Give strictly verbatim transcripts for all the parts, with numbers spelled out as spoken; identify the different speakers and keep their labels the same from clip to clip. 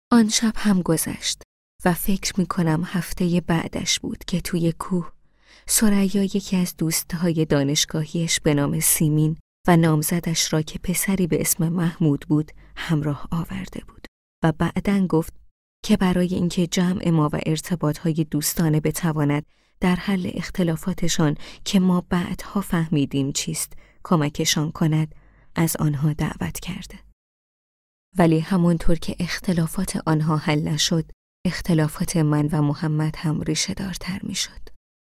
Speaker 1: آن شب هم گذشت و فکر میکنم هفته بعدش بود که توی کوه ثریا یکی از دوستهای دانشگاهیش به نام سیمین و نامزدش را که پسری به اسم محمود بود همراه آورده بود و بعداً گفت که برای اینکه جمع ما و ارتباطهای دوستانه بتواند در حل اختلافاتشان که ما بعدها فهمیدیم چیست کمکشان کند از آنها دعوت کرده. ولی همونطور که اختلافات آنها حل نشد، اختلافات من و محمد هم ریشه دارتر می شد.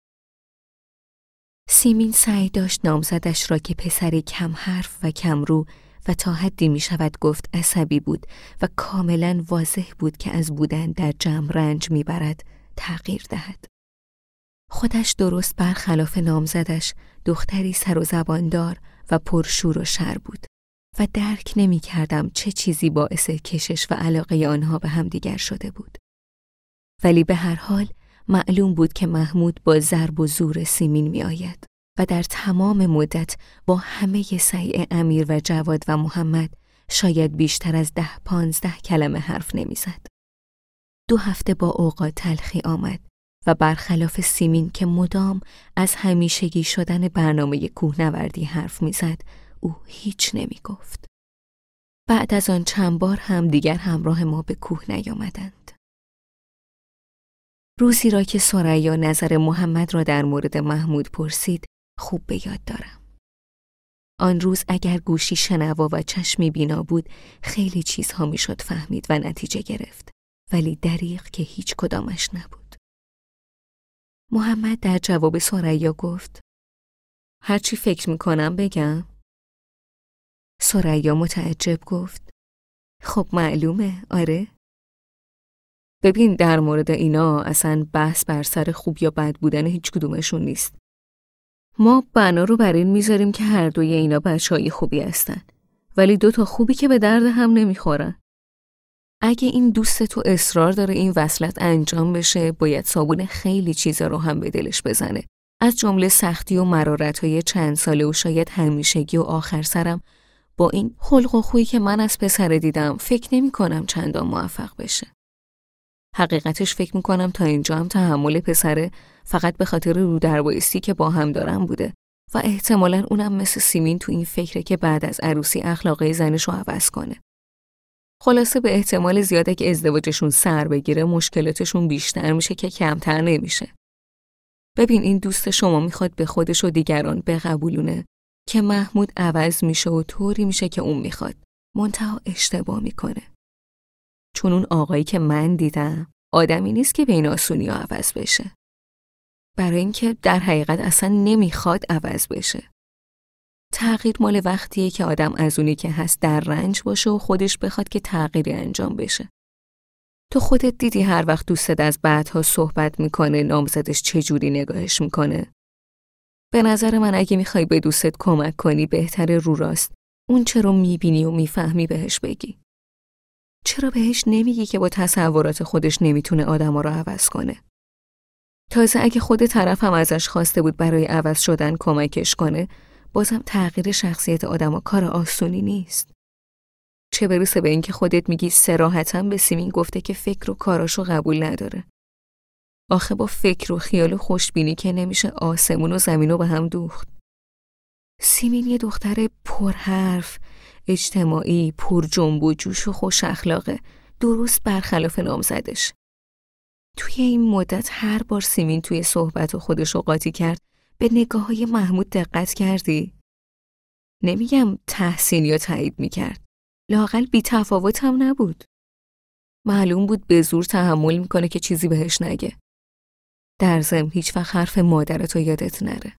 Speaker 1: سیمین سعی داشت نامزدش را که پسری کم حرف و کم رو و تا حدی می شود گفت عصبی بود و کاملا واضح بود که از بودن در جمع رنج می برد تغییر دهد. خودش درست برخلاف نامزدش دختری سر و زباندار و پرشور و شر بود و درک نمی کردم چه چیزی باعث کشش و علاقه آنها به هم دیگر شده بود. ولی به هر حال معلوم بود که محمود با ضرب و زور سیمین می آید و در تمام مدت با همه سعی امیر و جواد و محمد شاید بیشتر از ده پانزده کلمه حرف نمی زد. دو هفته با اوقات تلخی آمد و برخلاف سیمین که مدام از همیشگی شدن برنامه کوهنوردی حرف می زد، او هیچ نمی گفت. بعد از آن چند بار هم دیگر همراه ما به کوه نیامدند. روزی را که ثریا نظر محمد را در مورد محمود پرسید خوب به یاد دارم. آن روز اگر گوشی شنوا و چشمی بینا بود خیلی چیزها میشد فهمید و نتیجه گرفت، ولی دریغ که هیچ کدامش نبود. محمد در جواب ثریا گفت هرچی فکر میکنم بگم؟ ثریا متعجب گفت خب معلومه، آره؟ ببین در مورد اینا اصلا بحث بر سر خوب یا بد بودن هیچ کدومشون نیست. ما بنا رو بر این میذاریم که هر دوی اینا بچه‌های خوبی هستن، ولی دو تا خوبی که به درد هم نمیخورن. اگه این دوست تو اصرار داره این وصلت انجام بشه، باید صابون خیلی چیزا رو هم به دلش بزنه، از جمله سختی و مرارت‌های چند ساله و شاید همیشگی و آخر سرم. با این خلق و خویی که من از پسر دیدم فکر نمی کنم چندان موفق بشه. حقیقتش فکر می کنم تا اینجا هم تحمل پسره فقط به خاطر رو در بایستی که با هم دارم بوده و احتمالاً اونم مثل سیمین تو این فکره که بعد از عروسی اخلاقی زنشو عوض کنه. خلاصه به احتمال زیاده که ازدواجشون سر بگیره مشکلاتشون بیشتر میشه که کمتر نمیشه. ببین این دوست شما میخواد به خودش و دیگران بقبولونه که محمود عوض میشه و طوری میشه که اون میخواد، منتها اشتباه میکنه. چون اون آقایی که من دیدم آدمی نیست که به این آسونی ها عوض بشه. برای اینکه در حقیقت اصلا نمیخواد عوض بشه. تغییر مال وقتیه که آدم از اونی که هست در رنج باشه و خودش بخواد که تغییری انجام بشه. تو خودت دیدی هر وقت دوستت از بعدها صحبت میکنه نامزدش چجوری نگاهش میکنه؟ به نظر من اگه میخوای به دوستت کمک کنی بهتره رو راست اون چه رو میبینی و میفهمی بهش بگی. چرا بهش نمیگی که با تصورات خودش نمیتونه آدما رو عوض کنه؟ تازه اگه خود طرف هم ازش خواسته بود برای عوض شدن کمکش کنه، بازم تغییر شخصیت آدما کار آسونی نیست. چه برسه به اینکه خودت میگی صراحتاً به سیمین گفته که فکر و کاراشو قبول نداره. آخه با فکر و خیال و خوشبینی که نمیشه آسمون و زمینو به هم دوخت. سیمین یه دختر پرحرف، اجتماعی، پر جنب و جوش و خوش اخلاقه، درست برخلاف نامزدش. توی این مدت هر بار سیمین توی صحبت و خودشو قاطی کرد به نگاه‌های محمود دقت کردی؟ نمیگم تحسین یا تایید میکرد، لااقل بی تفاوت هم نبود. معلوم بود به زور تحمل میکنه که چیزی بهش نگه. در ضمن هیچ وقت حرف مادرتو یادت نره.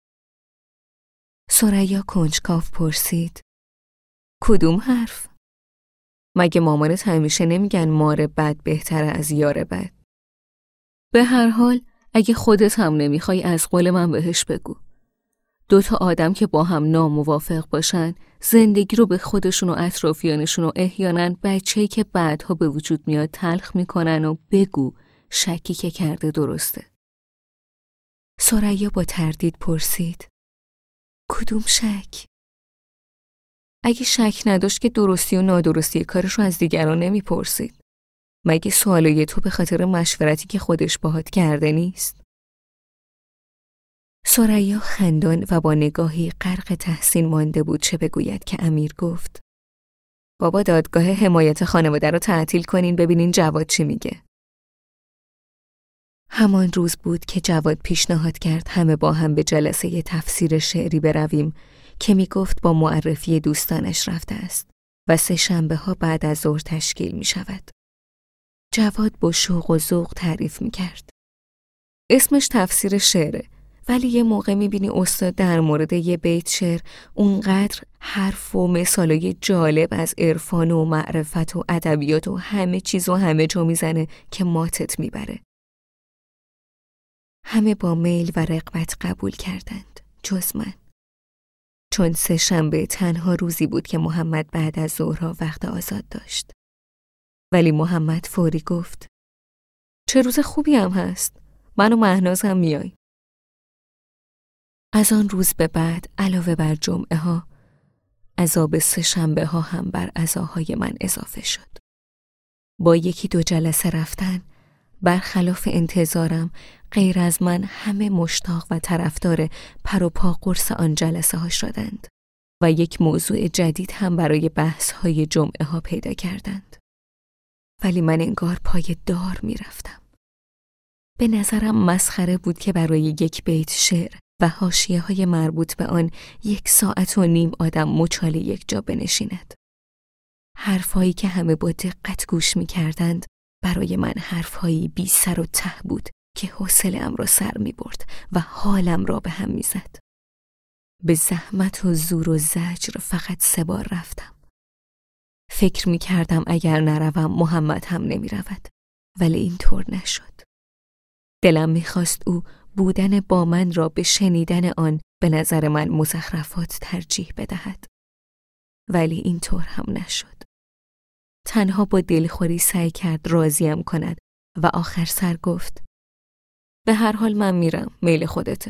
Speaker 1: ثریا کنجکاو پرسید کدوم حرف؟ مگه مامانت همیشه نمیگن مار بد بهتره از یار بد؟ به هر حال اگه خودت هم نمیخوای از قول من بهش بگو. دو تا آدم که با هم ناموافق باشن زندگی رو به خودشون و اطرافیانشون و احیانا بچه‌ای که بعدها به وجود میاد تلخ میکنن و بگو شکی که کرده درسته. ثریا با تردید پرسید کدوم شک؟ اگه شک نداشت که درستی و نادرستی کارشو از دیگران نمیپرسید. مگه سوالای تو به خاطر مشورتی که خودش باهات کرده نیست؟ ثریا خندان و با نگاهی غرق تحسین مانده بود چه بگوید که امیر گفت: بابا دادگاه حمایت خانواده رو تعطیل کنین ببینین جواد چی میگه. همان روز بود که جواد پیشنهاد کرد همه با هم به جلسه تفسیر شعری برویم که میگفت با معرفی دوستانش رفته است و سه شنبه ها بعد از ظهر تشکیل می شود. جواد با شوق و ذوق تعریف می کرد. اسمش تفسیر شعره، ولی یه موقع می بینی استاد در مورد یه بیت شعر اونقدر حرف و مثالای جالب از عرفان و معرفت و ادبیات و همه چیز و همه جا میزنه که ماتت میبره. همه با میل و رغبت قبول کردند، جز من. چون سه شنبه تنها روزی بود که محمد بعد از ظهرها وقت آزاد داشت. ولی محمد فوری گفت: چه روز خوبی هم هست، من و مهناز هم میای. از آن روز به بعد علاوه بر جمعه ها، عذاب سه شنبه ها هم بر عزاهای من اضافه شد. با یکی دو جلسه رفتن، برخلاف انتظارم غیر از من همه مشتاق و طرفدار پر و پا قرص آن جلسه ها شدند و یک موضوع جدید هم برای بحث های جمعه ها پیدا کردند. ولی من انگار پای دار می رفتم. به نظرم مسخره بود که برای یک بیت شعر و حاشیه های مربوط به آن یک ساعت و نیم آدم مچاله یک جا بنشیند. حرفهایی که همه با دقت گوش می کردند برای من حرفهایی بی سر و ته بود که حوصله‌ام را سر می برد و حالم را به هم می زد. به زحمت و زور و زجر فقط سه بار رفتم. فکر می کردم اگر نروم محمد هم نمی رود، ولی اینطور نشد. دلم می خواست او بودن با من را به شنیدن آن به نظر من مزخرفات ترجیح بدهد، ولی اینطور هم نشد. تنها با دلخوری سعی کرد راضیم کند و آخر سر گفت: به هر حال من میرم، میل خودته.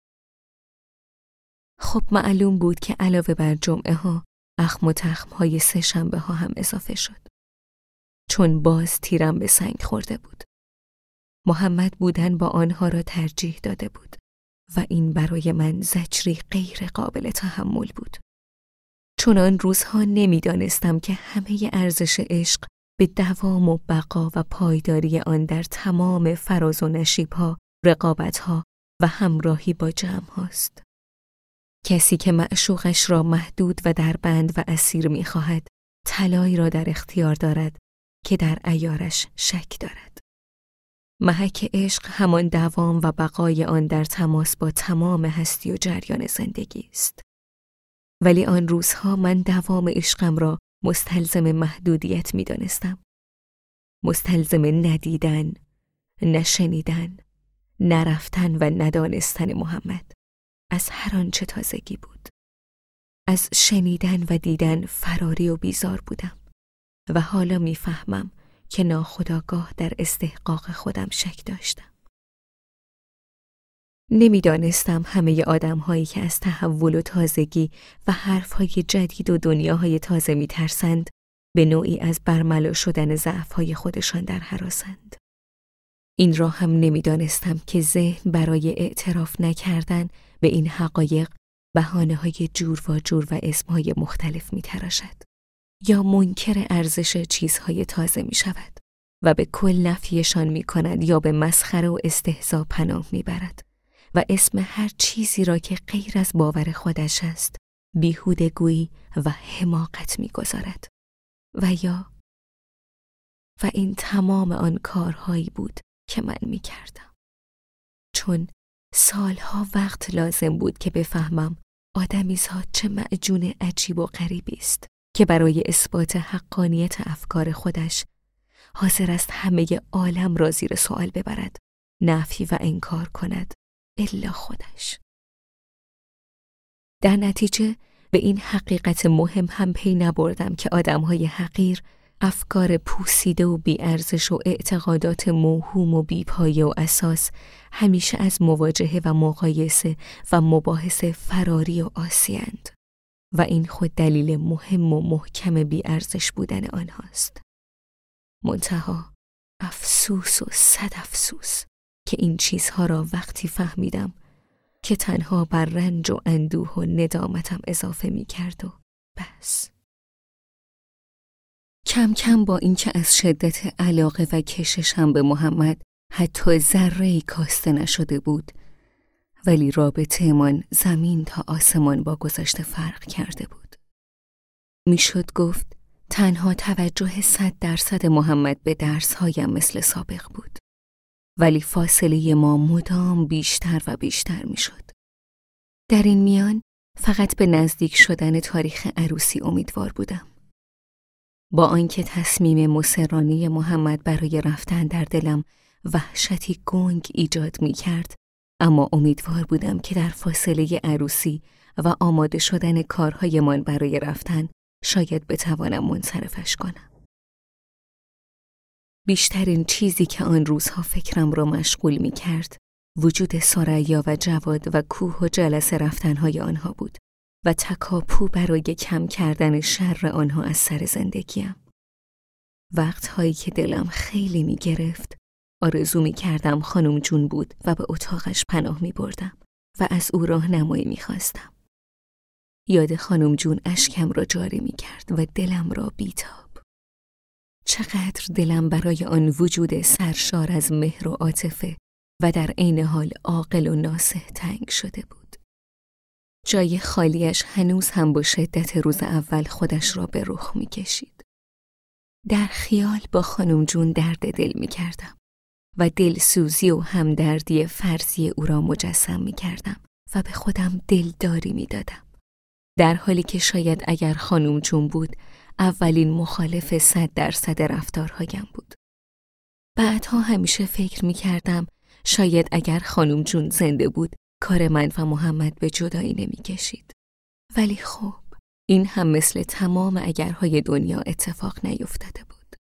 Speaker 1: خب معلوم بود که علاوه بر جمعه ها، اخم و تخم های سه شنبه ها هم اضافه شد. چون باز تیرم به سنگ خورده بود. محمد بودن با آنها را ترجیح داده بود و این برای من زجری غیر قابل تحمل بود. چون آن روزها نمیدانستم که همه ارزش عشق به دوام و بقا و پایداری آن در تمام فراز و نشیب‌ها، رقابت‌ها و همراهی با جمع هاست. کسی که معشوقش را محدود و در بند و اسیر می‌خواهد، طلایی را در اختیار دارد که در عیارش شک دارد. محک عشق همان دوام و بقای آن در تماس با تمام هستی و جریان زندگی است. ولی آن روزها من دوام عشقم را مستلزم محدودیت می دانستم. مستلزم ندیدن، نشنیدن، نرفتن و ندانستن محمد از هر آنچه تازگی بود. از شنیدن و دیدن فراری و بیزار بودم و حالا می فهمم که ناخودآگاه در استحقاق خودم شک داشتم. نمیدانستم همه آدم هایی که از تحول و تازگی و حرف های جدید و دنیاهای تازه می ترسند به نوعی از برملا شدن ضعف های خودشان در هراسند. این را هم نمیدانستم که ذهن برای اعتراف نکردن به این حقایق بهانه های جور و جور و اسم های مختلف می تراشد یا منکر ارزش چیزهای تازه می شود و به کل نفیشان می کند یا به مسخره و استهزا پناه می برد و اسم هر چیزی را که غیر از باور خودش است بیهودگویی و حماقت می‌گذارد. و یا و این تمام آن کارهایی بود که من می‌کردم. چون سالها وقت لازم بود که بفهمم آدمیزاد چه معجون عجیب و غریبی است که برای اثبات حقانیت افکار خودش حاضر است همه عالم را زیر سوال ببرد، نفی و انکار کند الا خودش. در نتیجه به این حقیقت مهم هم پی نبردم که آدم‌های حقیر افکار پوسیده و بی‌ارزش و اعتقادات موهوم و بی‌پایه و اساس همیشه از مواجهه و مقایسه و مباحثه فراری و آسی‌اند و این خود دلیل مهم و محکم بی‌ارزش بودن آنهاست. منتها افسوس و صد افسوس که این چیزها را وقتی فهمیدم که تنها بر رنج و اندوه و ندامتم اضافه می کرد و بس. کم کم با اینکه از شدت علاقه و کششم به محمد حتی ذره‌ای کاسته نشده بود، ولی رابطه من زمین تا آسمان با گذشته فرق کرده بود. میشد گفت تنها توجه صد درصد محمد به درس‌هایم مثل سابق بود، ولی فاصله ما مدام بیشتر و بیشتر میشد. در این میان فقط به نزدیک شدن تاریخ عروسی امیدوار بودم. با آنکه تصمیم مصرانه محمد برای رفتن در دلم وحشتی گنگ ایجاد می کرد، اما امیدوار بودم که در فاصله عروسی و آماده شدن کارهایمان برای رفتن شاید بتوانم منصرفش کنم. بیشترین چیزی که آن روزها فکرم را مشغول می کرد وجود ثریا و جواد و کوه و جلسه رفتنهای آنها بود و تکاپو برای کم کردن شر آنها از سر زندگیم. وقتهایی که دلم خیلی می گرفت آرزو می کردم خانم جون بود و به اتاقش پناه می بردم و از او راهنمایی می خواستم. یاد خانم جون اشکم را جاری می کرد و دلم را بیتاب. چقدر دلم برای آن وجود سرشار از مهر و عاطفه و در عین حال عاقل و ناصح تنگ شده بود. جای خالیش هنوز هم با شدت روز اول خودش را به رخ می کشید. در خیال با خانم جون درد دل می کردم و دلسوزی و همدردی فرضی او را مجسم می کردم و به خودم دلداری می دادم. در حالی که شاید اگر خانم جون بود اولین مخالف صد درصد رفتارهایم بود. بعدها همیشه فکر می کردم شاید اگر خانم جون زنده بود کار من و محمد به جدایی نمی کشید. ولی خب این هم مثل تمام اگرهای دنیا اتفاق نیفتاده بود.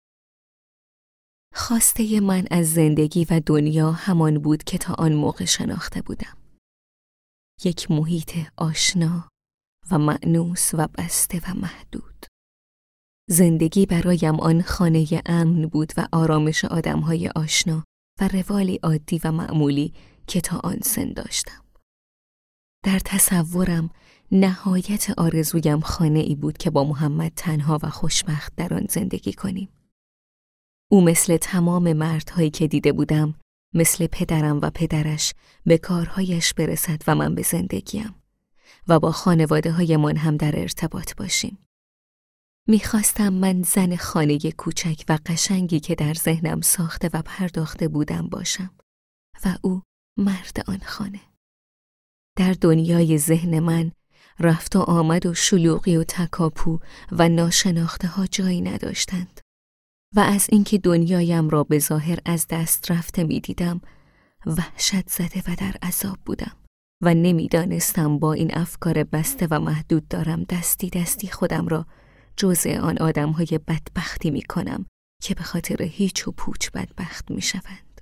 Speaker 1: خواسته من از زندگی و دنیا همان بود که تا آن موقع شناخته بودم. یک محیط آشنا و مأنوس و بسته و محدود. زندگی برایم آن خانه امن بود و آرامش آدمهای آشنا و روالی عادی و معمولی که تا آن سن داشتم. در تصورم نهایت آرزویم خانه ای بود که با محمد تنها و خوشبخت در آن زندگی کنیم. او مثل تمام مردهایی که دیده بودم، مثل پدرم و پدرش به کارهایش برسد و من به زندگیم و با خانواده های من هم در ارتباط باشیم. میخواستم من زن خانه کوچک و قشنگی که در ذهنم ساخته و پرداخته بودم باشم و او مرد آن خانه. در دنیای ذهن من رفت و آمد و شلوغی و تکاپو و ناشناخته ها جایی نداشتند و از اینکه دنیایم را به ظاهر از دست رفته می دیدم وحشت زده و در عذاب بودم و نمیدانستم با این افکار بسته و محدود دارم دستی دستی خودم را جزء آن آدم‌های بدبختی می کنم که به خاطر هیچ و پوچ بدبخت می شوند.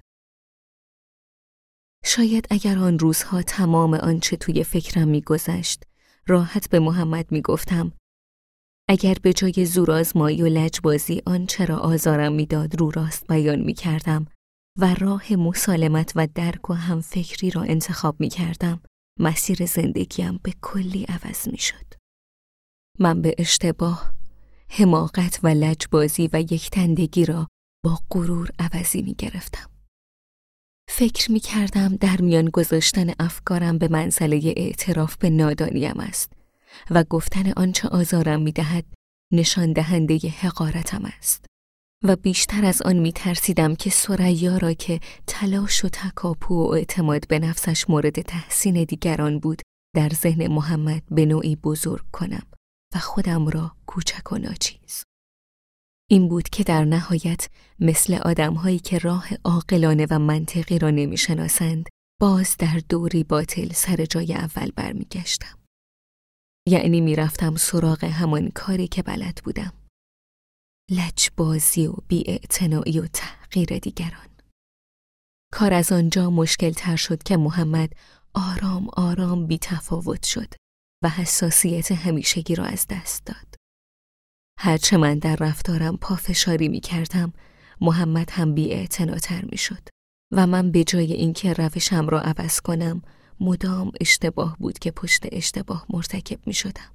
Speaker 1: شاید اگر آن روزها تمام آنچه توی فکرم می گذشت راحت به محمد می گفتم اگر به جای زورآزمایی و لجبازی آنچه را آزارم می داد رو راست بیان می کردم و راه مسالمت و درک و همفکری را انتخاب می کردم مسیر زندگیم به کلی عوض می شد. من به اشتباه حماقت و لجبازی و یکتندگی را با غرور عوضی می گرفتم. فکر می کردم در میان گذاشتن افکارم به منزله اعتراف به نادانیم است و گفتن آنچه آزارم می دهد نشان دهنده حقارتم است و بیشتر از آن می ترسیدم که ثریا را که تلاش و تکاپو و اعتماد به نفسش مورد تحسین دیگران بود در ذهن محمد به نوعی بزرگ کنم و خودم را کوچک و ناچیز. این بود که در نهایت مثل آدم‌هایی که راه عاقلانه و منطقی را نمی‌شناسند باز در دوری باطل سر جای اول برمیگشتم. یعنی میرفتم سراغ همان کاری که بلد بودم. لجبازی و بی‌اعتنایی و تحقیر دیگران. کار از آنجا مشکل تر شد که محمد آرام آرام بی تفاوت شد و حساسیت همیشگی را از دست داد. هرچه من در رفتارم پافشاری می کردم، محمد هم بی‌اعتناتر می شد و من به جای اینکه روشم را عوض کنم مدام اشتباه بود که پشت اشتباه مرتکب می شدم.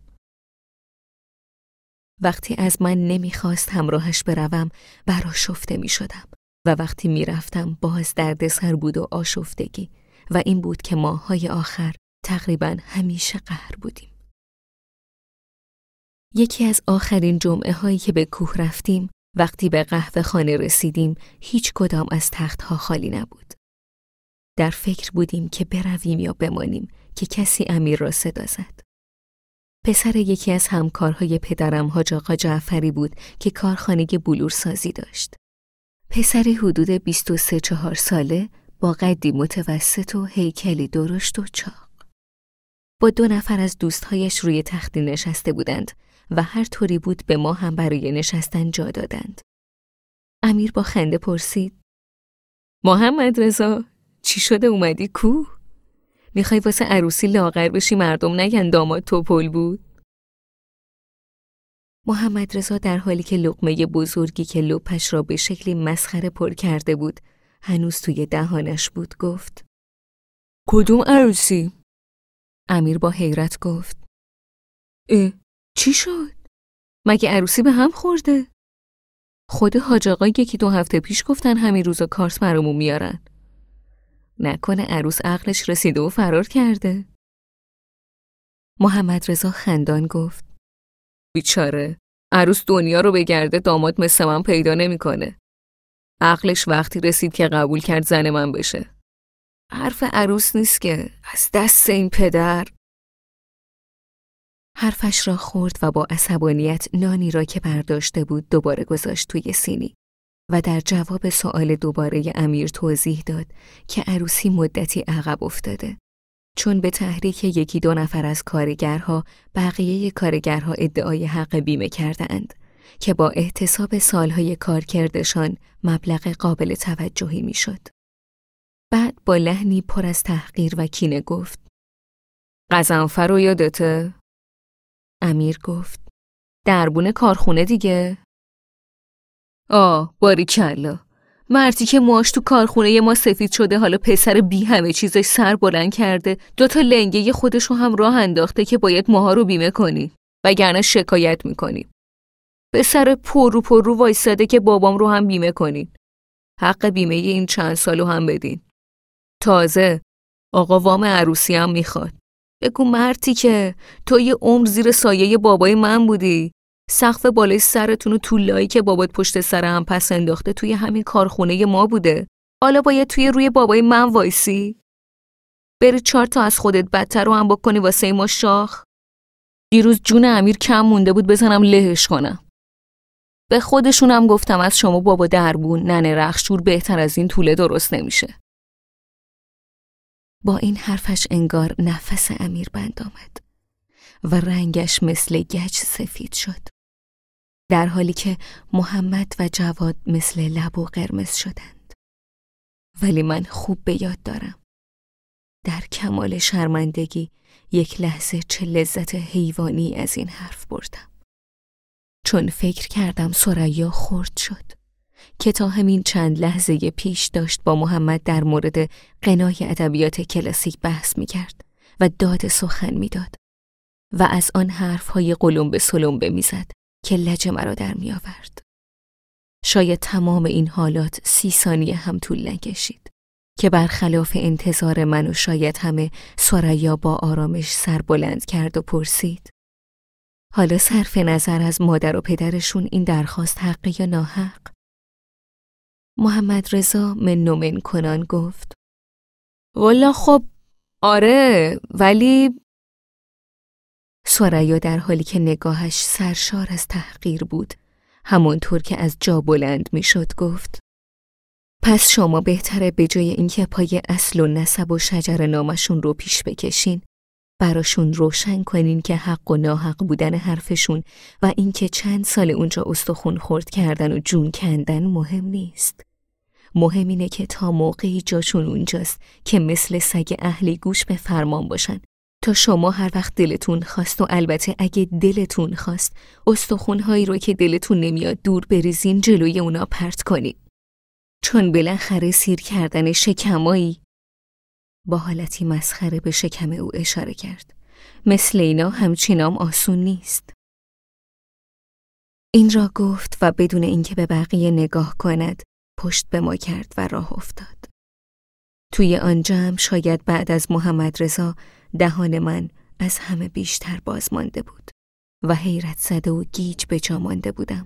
Speaker 1: وقتی از من نمیخواست همراهش بروم برآشفته می شدم و وقتی می رفتم باز دردسر بود و آشفتگی و این بود که ماه‌های آخر تقریباً همیشه قهر بودیم. یکی از آخرین جمعه هایی که به کوه رفتیم وقتی به قهوه خانه رسیدیم هیچ کدام از تختها خالی نبود. در فکر بودیم که برویم یا بمانیم که کسی امیر را صدا زد. پسر یکی از همکارهای پدرم حاج آقا جعفری بود که کارخانه بلورسازی داشت. پسری حدود بیست و سه چهار ساله با قدی متوسط و هیکلی درشت و چاق. با دو نفر از دوستهایش روی تختی نشسته بودند و هر طوری بود به ما هم برای نشستن جا دادند. امیر با خنده پرسید: محمد رضا، چی شده اومدی کوه؟ میخوای واسه عروسی لاغر بشی مردم نگن داماد توپل بود؟ محمد رضا در حالی که لقمه بزرگی که لپش را به شکلی مسخره پر کرده بود هنوز توی دهانش بود گفت: کدوم عروسی؟ امیر با حیرت گفت: اه، چی شد؟ مگه عروسی به هم خورده؟ خود حاج آقا یکی دو هفته پیش گفتن همین روزا کارت برامون میارن. نکنه عروس عقلش رسیده و فرار کرده؟ محمد رضا خندان گفت: بیچاره، عروس دنیا رو بگرده داماد مثل من پیدا نمیکنه. عقلش وقتی رسید که قبول کرد زن من بشه. حرف عروس نیست که، از دست این پدر. حرفش را خورد و با عصبانیت نانی را که برداشته بود دوباره گذاشت توی سینی و در جواب سؤال دوباره امیر توضیح داد که عروسی مدتی عقب افتاده، چون به تحریک یکی دو نفر از کارگرها بقیه کارگرها ادعای حق بیمه کرده اند که با احتساب سالهای کارکردشان مبلغ قابل توجهی میشد. بعد با لحنی پر از تحقیر و کینه گفت: قزنفر رو یادته؟ امیر گفت: دربون کارخونه دیگه. آه، باریکلا. مردی که موهاش تو کارخونه ما سفید شده حالا پسر بی همه چیزش سر بلند کرده دوتا لنگه خودشو هم راه انداخته که باید ماها رو بیمه کنی وگرنه شکایت میکنیم. پسر پرو پرو وایساده که بابام رو هم بیمه کنین. حق بیمه این چند سالو هم بدین. تازه آقا وام عروسی هم میخواد. بگو مردی که تو یه عمر زیر سایه بابای من بودی، سقف بالای سرتون و طولایی که بابات پشت سر هم پس انداخته توی همین کارخونه ما بوده. حالا باید توی روی بابای من وایسی؟ بری چهار تا از خودت بدتر رو هم بکنی واسه ما شاخ؟ دیروز جون امیر کم مونده بود بزنم لهش کنم. به خودشونم گفتم از شما بابا دربون ننه رخشور بهتر از این طوله درست نمیشه. با این حرفش انگار نفس امیر بند آمد و رنگش مثل گچ سفید شد، در حالی که محمد و جواد مثل لب و قرمز شدند. ولی من خوب به یاد دارم در کمال شرمندگی یک لحظه چه لذت حیوانی از این حرف بردم، چون فکر کردم ثریا خرد شد که تا همین چند لحظه پیش داشت با محمد در مورد غنای ادبیات کلاسیک بحث می کرد و داد سخن می داد و از آن حرفهای قلمبه سلمبه می زد که لج مرا در می آورد. شاید تمام این حالات سی ثانیه هم طول نکشید که برخلاف انتظار من و شاید همه ثریا با آرامش سر بلند کرد و پرسید: حالا صرف نظر از مادر و پدرشون این درخواست حق یا ناحق؟ محمد رضا من نومن کنان گفت: والا خب آره، ولی ثریا در حالی که نگاهش سرشار از تحقیر بود همونطور که از جا بلند می شد گفت: پس شما بهتره به جای اینکه پای اصل و نسب و شجر نامشون رو پیش بکشین براشون روشن کنین که حق و ناحق بودن حرفشون و اینکه چند سال اونجا استخون خورد کردن و جون کندن مهم نیست. مهم اینه که تا موقعی جاشون اونجاست که مثل سگ اهلی گوش به فرمان باشن تا شما هر وقت دلتون خواست و البته اگه دلتون خواست استخونهایی رو که دلتون نمیاد دور بریزین جلوی اونا پرت کنین. چون بالاخره سیر کردن شکمایی. با حالتی مسخره به شکم او اشاره کرد. مثل اینا همچینام آسون نیست. این را گفت و بدون اینکه به بقیه نگاه کند پشت به ما کرد و راه افتاد. توی آن جمع شاید بعد از محمد رضا دهان من از همه بیشتر باز مانده بود و حیرت زده و گیج به جا مانده بودم.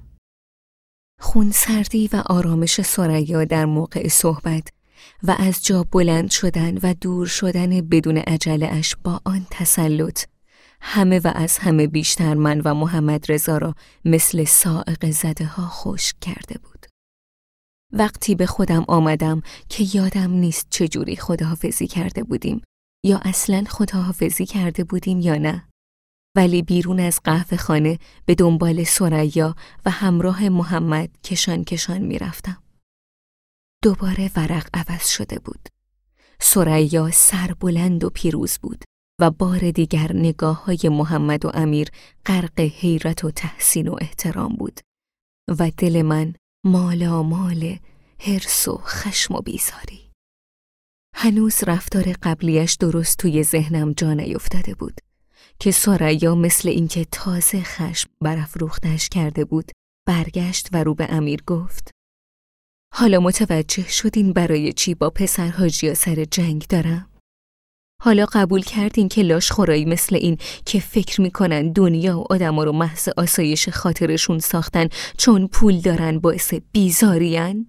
Speaker 1: خونسردی و آرامش ثریا در موقع صحبت و از جا بلند شدن و دور شدن بدون عجله اش با آن تسلط همه و از همه بیشتر من و محمد رضا را مثل صاعقه زده ها خشک کرده بود. وقتی به خودم آمدم که یادم نیست چجوری خداحافظی کرده بودیم یا اصلاً خداحافظی کرده بودیم یا نه، ولی بیرون از قهوه خانه به دنبال ثریا و همراه محمد کشان کشان می رفتم. دوباره ورق عوض شده بود. ثریا سربلند و پیروز بود و بار دیگر نگاه های محمد و امیر غرق حیرت و تحسین و احترام بود و دل من مالا مال حرص و خشم و بیزاری. هنوز رفتار قبلیش درست توی ذهنم جا نیفتاده بود که ثریا مثل اینکه تازه خشم برافروختش کرده بود برگشت و رو به امیر گفت: حالا متوجه شدین برای چی با پسر حاجیا سر جنگ دارم؟ حالا قبول کردین که لاش خورایی مثل این که فکر میکنن دنیا و آدما رو محض آسایش خاطرشون ساختن چون پول دارن باعث بیزارین؟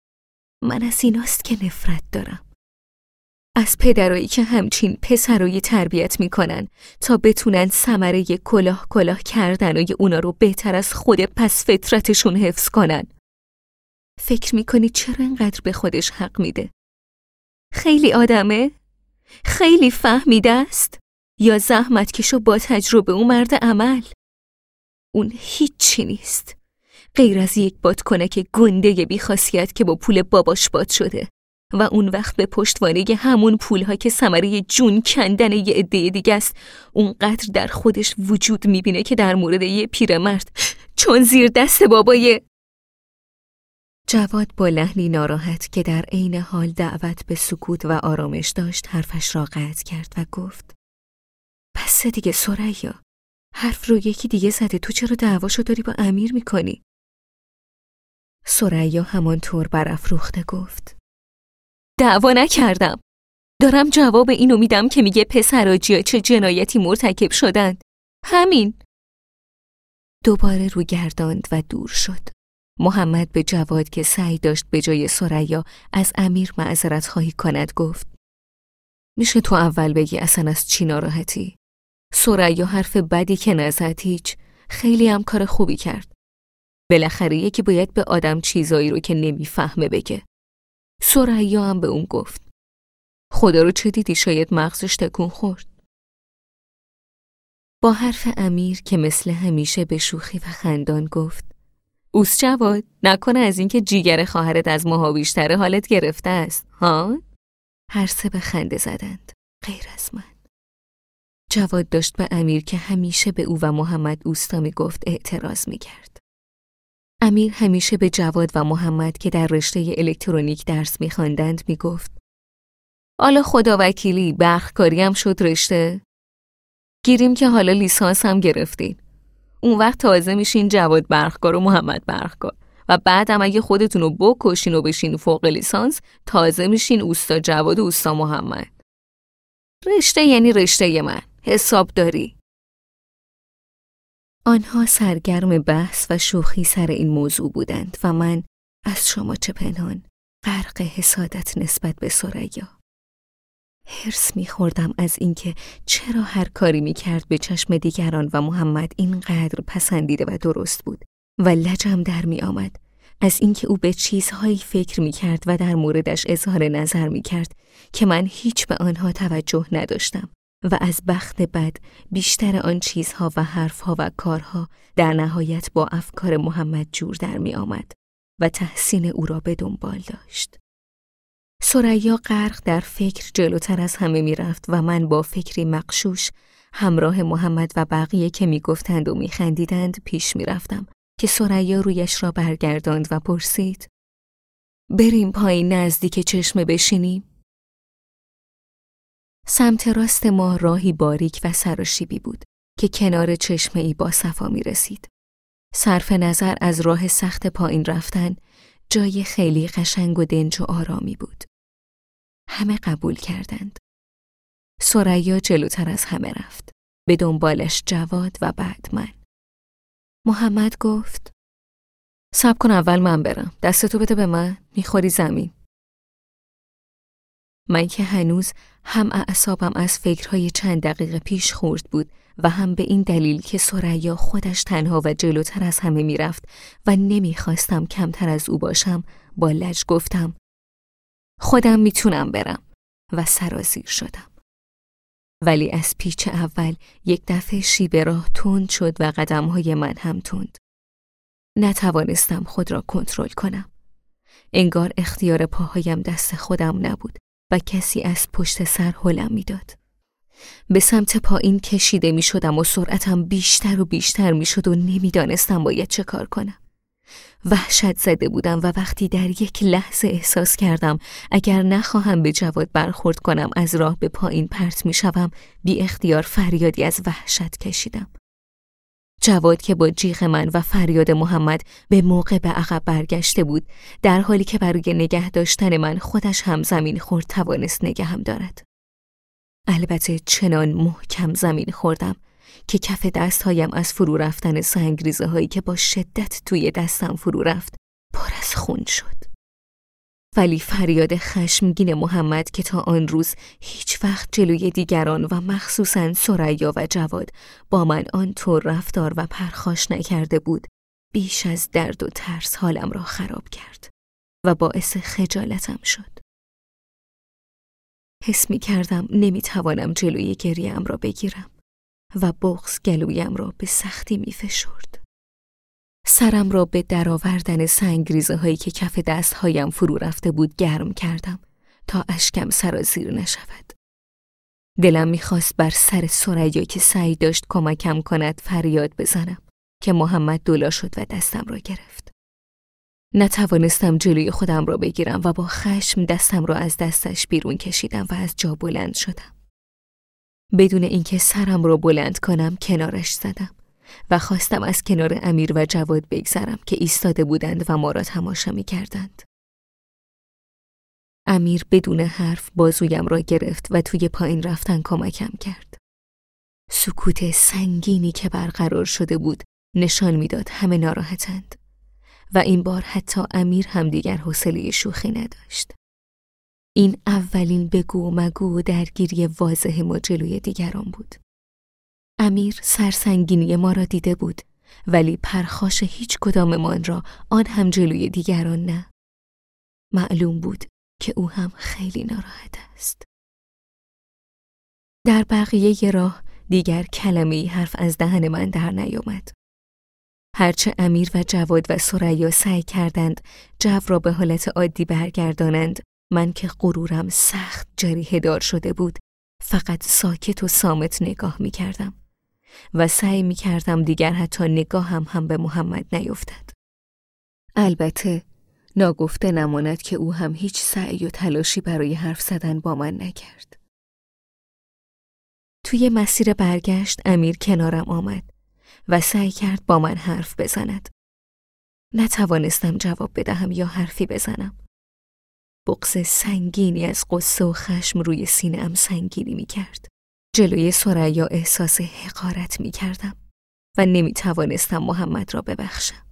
Speaker 1: من از ایناست که نفرت دارم. از پدرایی که همچین پسرایی تربیت میکنن تا بتونن ثمره کلاه کلاه کردن و اونا رو بهتر از خود پس فطرتشون حفظ کنن. فکر میکنی چرا انقدر به خودش حق میده؟ خیلی آدمه؟ خیلی فهمیده است؟ یا زحمت کشو با تجربه و مرد عمل؟ اون هیچی نیست غیر از یک بادکنک گنده بیخاصیت که با پول باباش باد شده و اون وقت به پشتوانه همون پولها که ثمره جون کندن یه عده دیگه است اونقدر در خودش وجود میبینه که در مورد یه پیرمرد چون زیر دست بابای. جواد با لحنی ناراحت که در عین حال دعوت به سکوت و آرامش داشت حرفش را قطع کرد و گفت: پس دیگه ثریا، حرف رو یکی دیگه زده، تو چرا دعواشو داری با امیر میکنی؟ ثریا همانطور برافروخته گفت: دعوا نکردم، دارم جواب اینو میدم که میگه پسراجیا چه جنایتی مرتکب شدند. همین. دوباره رو گرداند و دور شد. محمد به جواد که سعی داشت به جای ثریا از امیر معذرت خواهی کند گفت: میشه تو اول بگی اصلا از چی ناراحتی؟ ثریا حرف بدی که نزد هیچ، خیلی هم کار خوبی کرد. بالاخره یکی باید به آدم چیزایی رو که نمیفهمه بگه. ثریا هم به اون گفت: خدا رو چه دیدی، شاید مغزش تکون خورد. با حرف امیر که مثل همیشه به شوخی و خندان گفت: اوس جواد، نکنه از اینکه جیگر خواهرت از ماها بیشتره حالت گرفته است ها؟ هر سه به خنده زدند غیر از من. جواد داشت به امیر که همیشه به او و محمد اوستا می گفت اعتراض می کرد. امیر همیشه به جواد و محمد که در رشته الکترونیک درس می خواندند می گفت: حالا خدا وکیلی برقکاری هم شد رشته؟ گیریم که حالا لیسانس هم گرفتین. اون وقت تازه میشین جواد برقکار و محمد برقکار و بعدم اگه خودتون رو بکشین و بشین فوق لیسانس تازه میشین اوستا جواد و اوستا محمد. رشته یعنی رشته من، حساب داری. آنها سرگرم بحث و شوخی سر این موضوع بودند و من از شما چه پنهان غرق حسادت نسبت به ثریا. حرص می‌خوردم از اینکه چرا هر کاری می‌کرد به چشم دیگران و محمد اینقدر پسندیده و درست بود و لجم در می‌آمد از اینکه او به چیزهایی فکر می‌کرد و در موردش اظهار نظر می‌کرد که من هیچ به آنها توجه نداشتم و از بخت بد بیشتر آن چیزها و حرفها و کارها در نهایت با افکار محمد جور در می‌آمد و تحسین او را به دنبال داشت. ثریا غرق در فکر جلوتر از همه می رفت و من با فکری مغشوش همراه محمد و بقیه که می گفتند و می خندیدند پیش می رفتم که ثریا رویش را برگرداند و پرسید: بریم پایین نزدیک چشمه بشینیم. سمت راست ما راهی باریک و سراشیبی بود که کنار چشمه ای با صفا می رسید. صرف نظر از راه سخت پایین رفتن، جای خیلی قشنگ و دنج و آرامی بود. همه قبول کردند. ثریا جلوتر از همه رفت. به دنبالش جواد و بعد من. محمد گفت: صبر کن اول من برم. دستتو بده به من، میخوری زمین. من که هنوز هم اعصابم از فکرهای چند دقیقه پیش خورد بود و هم به این دلیل که ثریا خودش تنها و جلوتر از همه میرفت و نمیخواستم کمتر از او باشم، با لج گفتم: خودم میتونم برم و سرازیر شدم. ولی از پیچ اول یک دفعه شیب راه تند شد و قدمهای من هم تند. نتوانستم خود را کنترل کنم. انگار اختیار پاهایم دست خودم نبود و کسی از پشت سر هلم میداد. به سمت پایین کشیده می شدم و سرعتم بیشتر و بیشتر می شد و نمی دانستم باید چه کار کنم. وحشت زده بودم و وقتی در یک لحظه احساس کردم اگر نخواهم به جواد برخورد کنم از راه به پایین پرت می شوم، بی اختیار فریادی از وحشت کشیدم. جواد که با جیغ من و فریاد محمد به موقع به عقب برگشته بود، در حالی که برای نگه داشتن من خودش هم زمین خورد توانست نگهم دارد. البته چنان محکم زمین خوردم که کف دستهایم از فرو رفتن سنگریزه هایی که با شدت توی دستم فرو رفت پر از خون شد. ولی فریاد خشمگین محمد که تا آن روز هیچ وقت جلوی دیگران و مخصوصاً ثریا و جواد با من آنطور رفتار و پرخاش نکرده بود، بیش از درد و ترس حالم را خراب کرد و باعث خجالتم شد. حس می کردم نمی توانم جلوی گریه‌ام را بگیرم و بغض گلویم را به سختی می فشرد. سرم را به درآوردن سنگریزه هایی که کف دستهایم فرو رفته بود گرم کردم تا اشکم سرازیر نشود. دلم میخواست بر سر ثریا که سعی داشت کمکم کند فریاد بزنم که محمد دولا شد و دستم را گرفت. نتوانستم جلوی خودم را بگیرم و با خشم دستم را از دستش بیرون کشیدم و از جا بلند شدم. بدون اینکه سرم را بلند کنم کنارش زدم و خواستم از کنار امیر و جواد بگذرم که ایستاده بودند و ما را تماشا می کردند. امیر بدون حرف بازویم را گرفت و توی پایین رفتن کمکم کرد. سکوت سنگینی که برقرار شده بود نشان میداد همه ناراحتند و این بار حتی امیر هم دیگر حوصله شوخی نداشت. این اولین بگو و مگو و درگیری واضح ما جلوی دیگران بود. امیر سرسنگینی ما را دیده بود ولی پرخاش هیچ کداممان را آن هم جلوی دیگران نه. معلوم بود که او هم خیلی ناراحت است. در بقیه راه دیگر کلمه‌ای حرف از دهن من در نیامد. هرچه امیر و جواد و ثریا سعی کردند جو را به حالت عادی برگردانند، من که غرورم سخت جریحه دار شده بود فقط ساکت و صامت نگاه می کردم و سعی می کردم دیگر حتی نگاهم هم به محمد نیفتد. البته ناگفته نماند که او هم هیچ سعی و تلاشی برای حرف زدن با من نکرد. توی مسیر برگشت امیر کنارم آمد و سعی کرد با من حرف بزند. نتوانستم جواب بدهم یا حرفی بزنم. بغض سنگینی از غصه و خشم روی سینه‌ام سنگینی می کرد. جلوی ثریا احساس حقارت می کردم و نمی توانستم محمد را ببخشم.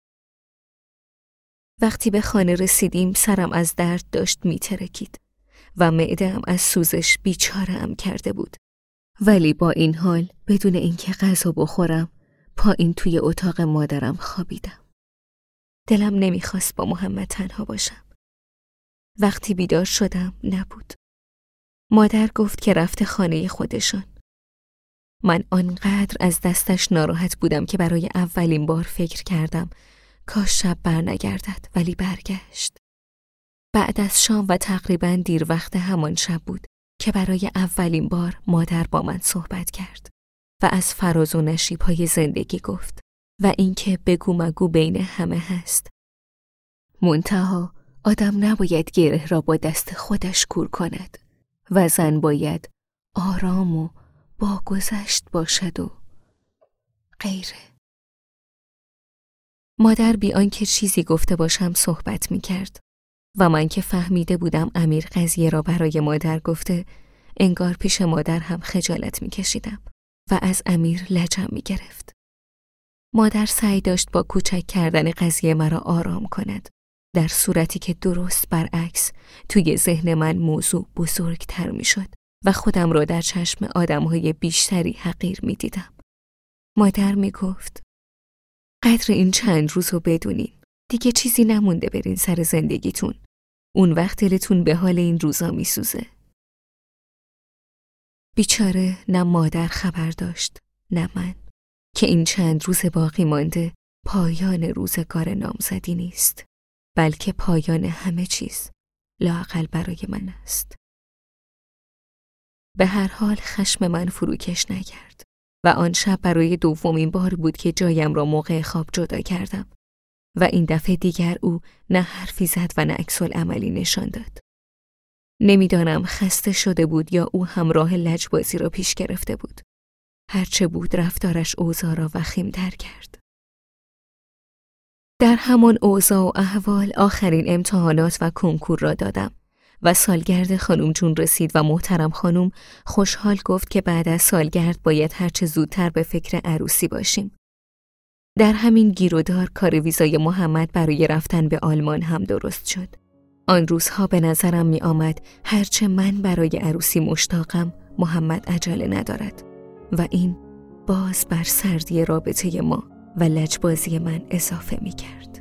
Speaker 1: وقتی به خانه رسیدیم سرم از درد داشت می ترکید و معده‌ام از سوزش بیچاره‌ام کرده بود. ولی با این حال بدون اینکه غذا بخورم پایین توی اتاق مادرم خوابیدم. دلم نمیخواست با محمد تنها باشم. وقتی بیدار شدم نبود. مادر گفت که رفته خانه خودشان. من آنقدر از دستش ناراحت بودم که برای اولین بار فکر کردم کاش شب بر نگردد، ولی برگشت. بعد از شام و تقریباً دیر وقت همان شب بود که برای اولین بار مادر با من صحبت کرد و از فراز و نشیب‌های زندگی گفت و اینکه بگو مگو بین همه هست. منتها آدم نباید گره را با دست خودش کور کند و زن باید آرام و با گذشت باشد و غیره. مادر بی آنکه چیزی گفته باشم صحبت می کرد و من که فهمیده بودم امیر قضیه را برای مادر گفته، انگار پیش مادر هم خجالت می کشیدم و از امیر لجم می گرفت. مادر سعی داشت با کوچک کردن قضیه مرا آرام کند، در صورتی که درست برعکس توی ذهن من موضوع بزرگتر می شد و خودم را در چشم آدمهای بیشتری حقیر می دیدم. مادر می گفت قدر این چند روز رو بدونین، دیگه چیزی نمونده برین سر زندگیتون، اون وقت دلتون به حال این روزا می سوزه. بیچاره نه مادر خبر داشت نه من که این چند روز باقی مانده پایان روزگار نامزدی نیست، بلکه پایان همه چیز، لااقل برای من است. به هر حال خشم من فروکش نکرد و آن شب برای دومین بار بود که جایم را موقع خواب جدا کردم و این دفعه دیگر او نه حرفی زد و نه عکس‌العملی نشان داد. نمیدانم خسته شده بود یا او هم راه لجبازی را پیش گرفته بود. هرچه بود رفتارش اوضاع را وخیم‌تر کرد. در همان اوضاع و احوال آخرین امتحانات و کنکور را دادم و سالگرد خانم جون رسید و محترم خانم خوشحال گفت که بعد از سالگرد باید هرچه زودتر به فکر عروسی باشیم. در همین گیرودار کار ویزای محمد برای رفتن به آلمان هم درست شد. آن روزها به نظرم می آمد هرچه من برای عروسی مشتاقم محمد عجله ندارد و این باز بر سردی رابطه ما و لجبازی من اضافه می کرد.